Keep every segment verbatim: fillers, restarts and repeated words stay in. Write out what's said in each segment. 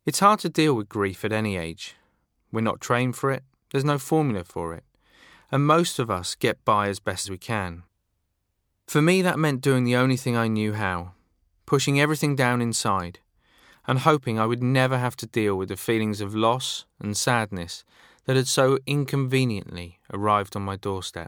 It's hard to deal with grief at any age. We're not trained for it, there's no formula for it, and most of us get by as best as we can. For me, that meant doing the only thing I knew how, pushing everything down inside, and hoping I would never have to deal with the feelings of loss and sadness that had so inconveniently arrived on my doorstep.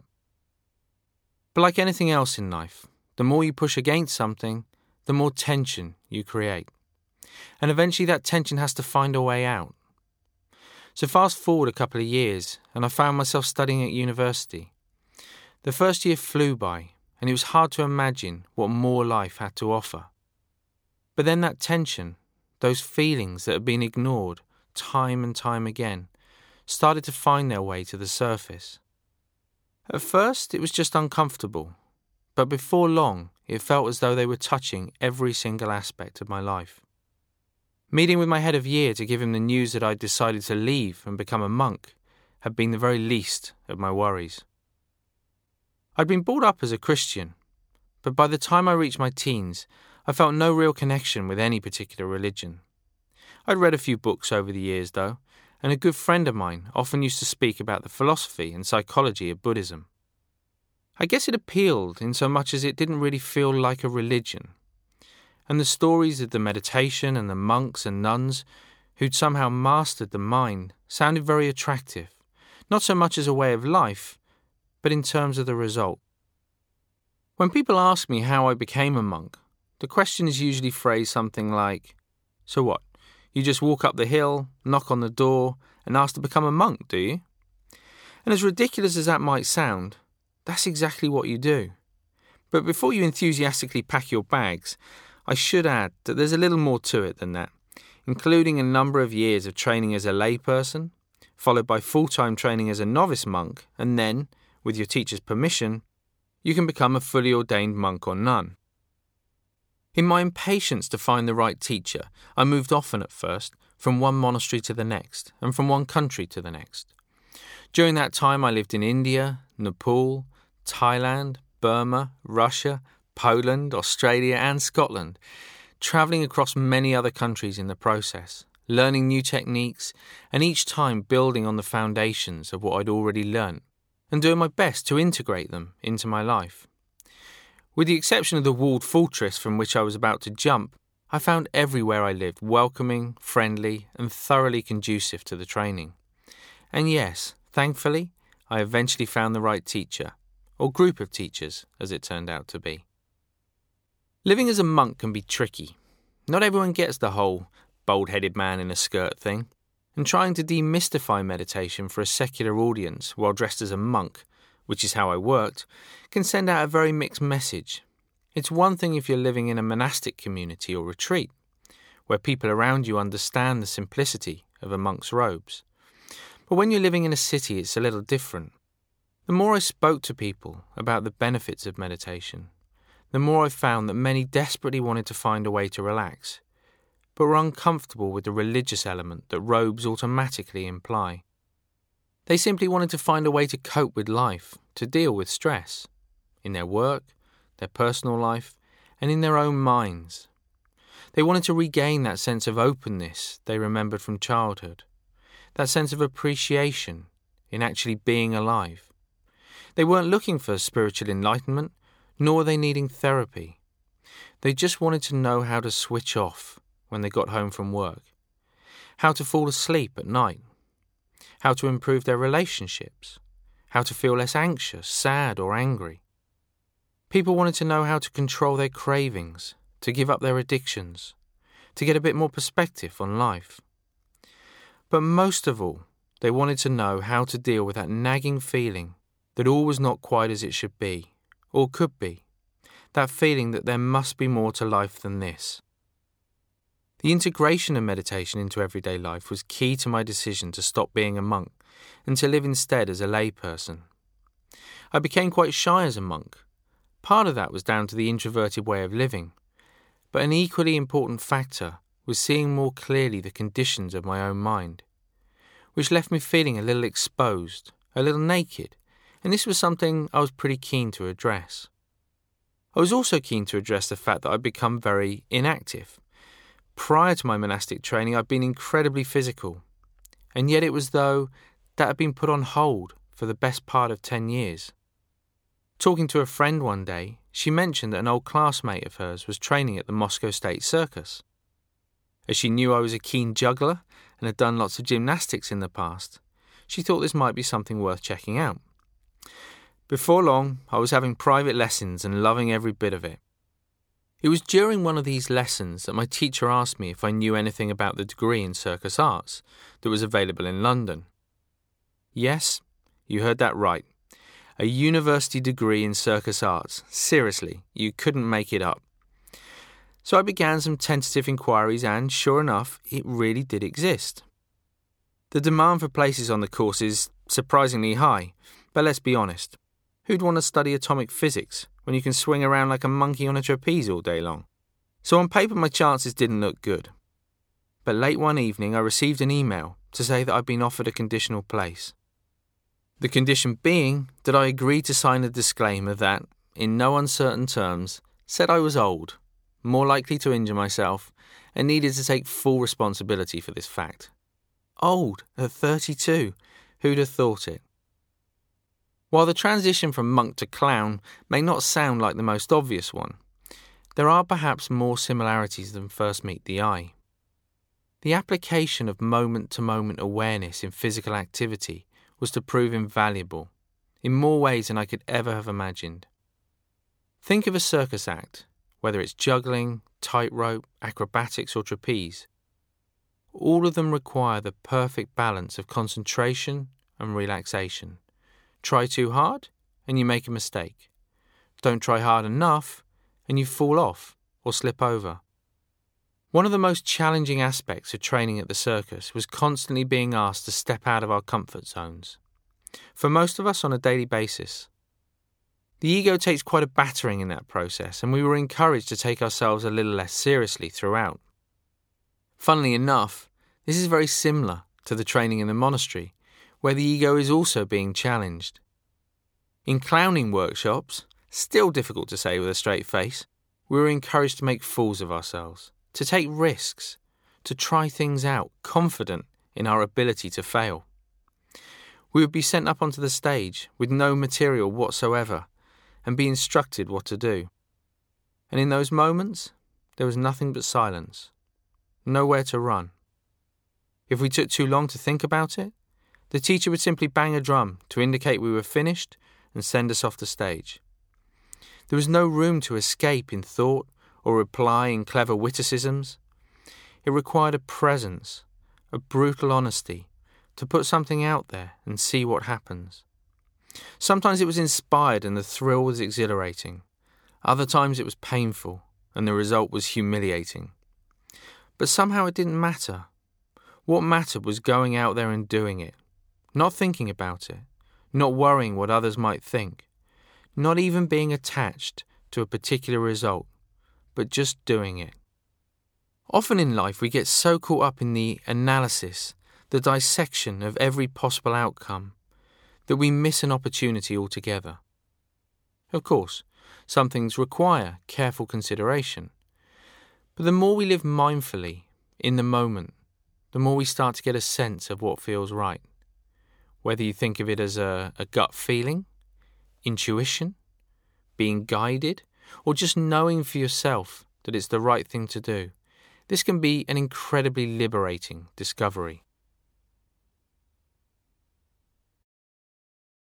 But like anything else in life, the more you push against something, the more tension you create. And eventually that tension has to find a way out. So fast forward a couple of years, and I found myself studying at university. The first year flew by, and it was hard to imagine what more life had to offer. But then that tension, those feelings that had been ignored time and time again, started to find their way to the surface. At first, it was just uncomfortable, but before long, it felt as though they were touching every single aspect of my life. Meeting with my head of year to give him the news that I'd decided to leave and become a monk had been the very least of my worries. I'd been brought up as a Christian, but by the time I reached my teens, I felt no real connection with any particular religion. I'd read a few books over the years, though, and a good friend of mine often used to speak about the philosophy and psychology of Buddhism. I guess it appealed in so much as it didn't really feel like a religion. And the stories of the meditation and the monks and nuns who'd somehow mastered the mind sounded very attractive, not so much as a way of life, but in terms of the result. When people ask me how I became a monk, the question is usually phrased something like, "So what, you just walk up the hill, knock on the door, and ask to become a monk, do you?" And as ridiculous as that might sound, that's exactly what you do. But before you enthusiastically pack your bags, I should add that there's a little more to it than that, including a number of years of training as a layperson, followed by full-time training as a novice monk, and then, with your teacher's permission, you can become a fully ordained monk or nun. In my impatience to find the right teacher, I moved often at first, from one monastery to the next, and from one country to the next. During that time I lived in India, Nepal, Thailand, Burma, Russia, Poland, Australia and Scotland, travelling across many other countries in the process, learning new techniques, and each time building on the foundations of what I'd already learnt, and doing my best to integrate them into my life. With the exception of the walled fortress from which I was about to jump, I found everywhere I lived welcoming, friendly, and thoroughly conducive to the training. And yes, thankfully, I eventually found the right teacher, or group of teachers, as it turned out to be. Living as a monk can be tricky. Not everyone gets the whole bald-headed man in a skirt thing, and trying to demystify meditation for a secular audience while dressed as a monk, which is how I worked, can send out a very mixed message. It's one thing if you're living in a monastic community or retreat, where people around you understand the simplicity of a monk's robes. But when you're living in a city, it's a little different. The more I spoke to people about the benefits of meditation, the more I found that many desperately wanted to find a way to relax, but were uncomfortable with the religious element that robes automatically imply. They simply wanted to find a way to cope with life, to deal with stress, in their work, their personal life, and in their own minds. They wanted to regain that sense of openness they remembered from childhood, that sense of appreciation in actually being alive. They weren't looking for spiritual enlightenment, nor were they needing therapy. They just wanted to know how to switch off when they got home from work, how to fall asleep at night, how to improve their relationships, how to feel less anxious, sad or angry. People wanted to know how to control their cravings, to give up their addictions, to get a bit more perspective on life. But most of all, they wanted to know how to deal with that nagging feeling that all was not quite as it should be, or could be, that feeling that there must be more to life than this. The integration of meditation into everyday life was key to my decision to stop being a monk and to live instead as a layperson. I became quite shy as a monk. Part of that was down to the introverted way of living, but an equally important factor was seeing more clearly the conditions of my own mind, which left me feeling a little exposed, a little naked, and this was something I was pretty keen to address. I was also keen to address the fact that I'd become very inactive, Prior to my monastic training, I'd been incredibly physical, and yet it was though that had been put on hold for the best part of ten years. Talking to a friend one day, she mentioned that an old classmate of hers was training at the Moscow State Circus. As she knew I was a keen juggler and had done lots of gymnastics in the past, she thought this might be something worth checking out. Before long, I was having private lessons and loving every bit of it. It was during one of these lessons that my teacher asked me if I knew anything about the degree in circus arts that was available in London. Yes, you heard that right. A university degree in circus arts. Seriously, you couldn't make it up. So I began some tentative inquiries and, sure enough, it really did exist. The demand for places on the course is surprisingly high, but let's be honest. Who'd want to study atomic physics when you can swing around like a monkey on a trapeze all day long? So on paper my chances didn't look good. But late one evening I received an email to say that I'd been offered a conditional place. The condition being that I agreed to sign a disclaimer that, in no uncertain terms, said I was old, more likely to injure myself, and needed to take full responsibility for this fact. Old at thirty-two, who'd have thought it? While the transition from monk to clown may not sound like the most obvious one, there are perhaps more similarities than first meet the eye. The application of moment-to-moment awareness in physical activity was to prove invaluable, in more ways than I could ever have imagined. Think of a circus act, whether it's juggling, tightrope, acrobatics or trapeze. All of them require the perfect balance of concentration and relaxation. Try too hard, and you make a mistake. Don't try hard enough, and you fall off or slip over. One of the most challenging aspects of training at the circus was constantly being asked to step out of our comfort zones. For most of us on a daily basis. The ego takes quite a battering in that process, and we were encouraged to take ourselves a little less seriously throughout. Funnily enough, this is very similar to the training in the monastery, where the ego is also being challenged. In clowning workshops, still difficult to say with a straight face, we were encouraged to make fools of ourselves, to take risks, to try things out, confident in our ability to fail. We would be sent up onto the stage with no material whatsoever and be instructed what to do. And in those moments, there was nothing but silence, nowhere to run. If we took too long to think about it, the teacher would simply bang a drum to indicate we were finished and send us off the stage. There was no room to escape in thought or reply in clever witticisms. It required a presence, a brutal honesty, to put something out there and see what happens. Sometimes it was inspired and the thrill was exhilarating. Other times it was painful and the result was humiliating. But somehow it didn't matter. What mattered was going out there and doing it. Not thinking about it, not worrying what others might think, not even being attached to a particular result, but just doing it. Often in life we get so caught up in the analysis, the dissection of every possible outcome, that we miss an opportunity altogether. Of course, some things require careful consideration, but the more we live mindfully, in the moment, the more we start to get a sense of what feels right. Whether you think of it as a, a gut feeling, intuition, being guided, or just knowing for yourself that it's the right thing to do, this can be an incredibly liberating discovery.